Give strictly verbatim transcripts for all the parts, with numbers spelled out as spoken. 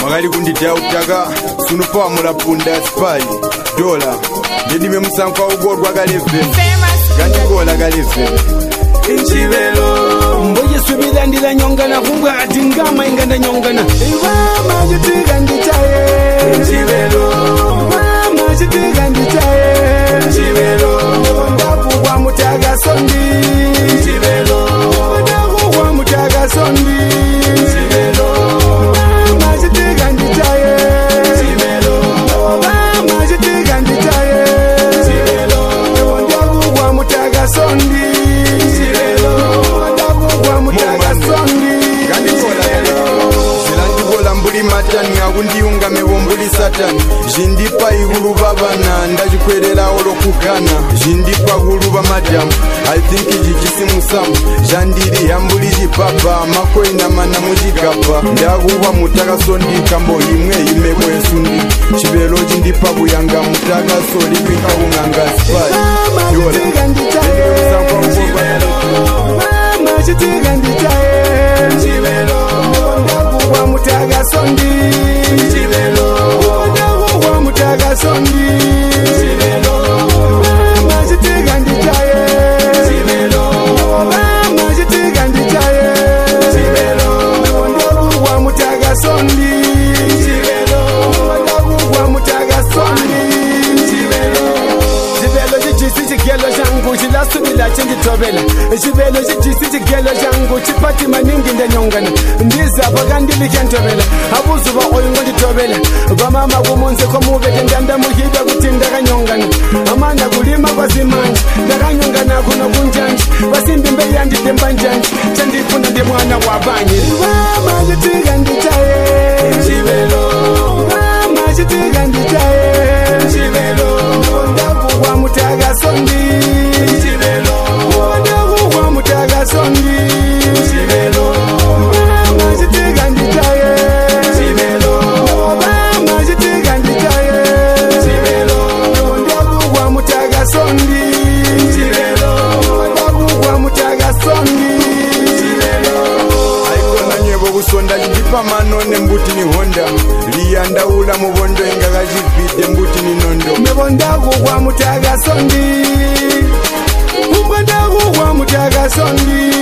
Magali kundita utaka Sunupa mula punda spy Dola Ndime musanka ugorwa galefe Gani gola galefe Inchivelo Mboye subira ndila nyongana Kumbwa atingama inganda nyongana Iwama jitiga ndichaye Inchivelo Iwama jitiga ndichaye Inchivelo Ndaku wa mutaga sondi Inchivelo Ndaku wa mutaga sondi Inchivelo Iwama jitiga ndichaye Inchivelo Iwama jitiga ndichaye Inchivelo Ndaku wa mutaga sondi Mbuli matani akundiunga mewombuli satani Jindipa igulu babana ndajikwerera olo kukana Jindipa gulu ba madam I think ijikisi musamu Jandiri yambuli jipapa Makoina mana mujikapa Ndaguwa mutaka sondi kambo imwe ime kwesundi Chibelo jindipa kuyanga mutaka soli Kwinka unganga spy Mama jitiga ndichaye Mama jitiga ndichaye Chibelo Ndaguwa mutaga sondi Chibelo Ndaguwa mutaga sondi Chibelo Mama jitiga ndichaye Chibelo Mama jitiga ndichaye Chibelo Ndaguwa mutaga sondi Chibelo Ndaguwa mutaga sondi Chibelo jijisi chigelo jangu chilasubila chinditobela Chibelo jijisi chigelo jangu chipati maningi ndenyongana Ndiza bagandili kentobela Abuzuba oyungo nditobela Bamama kumunze komubete ndanda muhibe kutinda nyongana Amanda kulima kwa zimanji Ndakanyongana kuno kunjanji Basimbi mbe yandi dembanjanji Chandifuna ndi mwana wabanyi Mama jitiga ndichaye Chibelo Mama jitiga ndichaye Chibelo Ndaguwa mutaga sondi Chibelo Ndaguwa mutaga sondi Chibelo Mama jitiga ndichaye Chibelo Mama jitiga ndichaye Chibelo Ndaguwa mutaga sondi Chibelo Ndaguwa mutaga sondi Aikona nyebo busonda jidipa manone mbuti ni honda Liya ndaula mubondo ingaga jivide mbuti ni nondo Mebo ndaguwa mutaga sondi Umba ndaguwa mutaga sondi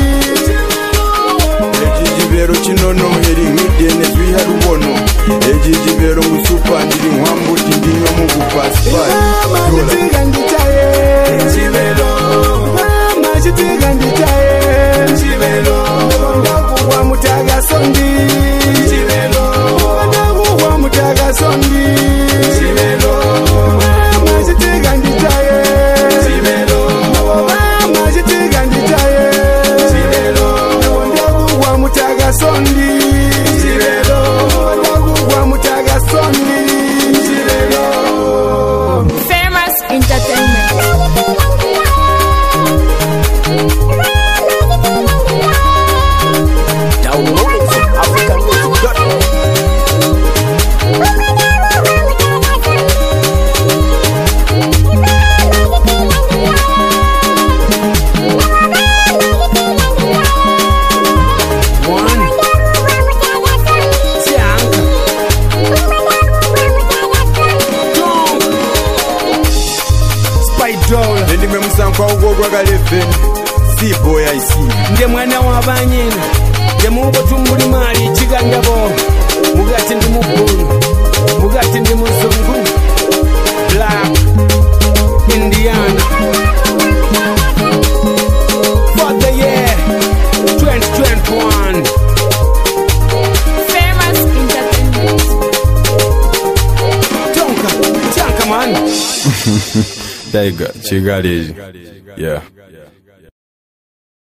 Ejijibero chinono heri mwidene zwiha rubono Ejijibero musupa ndiri mwambuti ndinywa mugupa spy Mama Dola jitiga ndichaye Chibelo Mama jitiga ndichaye Chibelo Ndaguwa mutaga sondi Chibelo Ndaguwa mutaga sondi Chibelo Mama jitiga ndichaye Chibelo Mama jitiga ndichaye Chibelo Ndaguwa mutaga sondi Chibelo Ndaguwa mutaga sondi Famous Entertainment. Download from African Music dot com. One, Tiang, Dong, Spy Dollar. Ndime musanka ugogwa galefe Si boy I see Nde mwana wabanyina Nde mungo tumbuli mali chigandabo Mugati ndi mugulu Mugati ndi muzungu Black Indiana For the year twenty twenty-one Famous Entertainment. Tonka, Chanka man Tiger, Chigalezi Yeah